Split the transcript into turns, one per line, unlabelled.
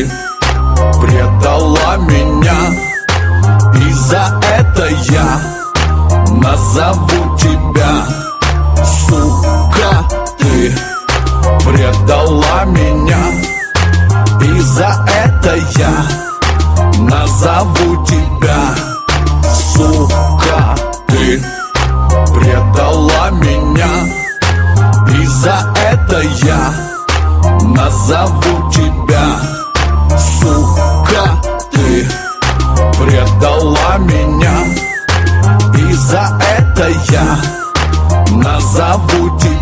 ты предала меня, и за это я назову тебя. Сука, ты предала меня, и за это я назову тебя. Сука, ты предала меня, и за это я назову тебя. Сука, ты предала меня, и за это я назову тебя.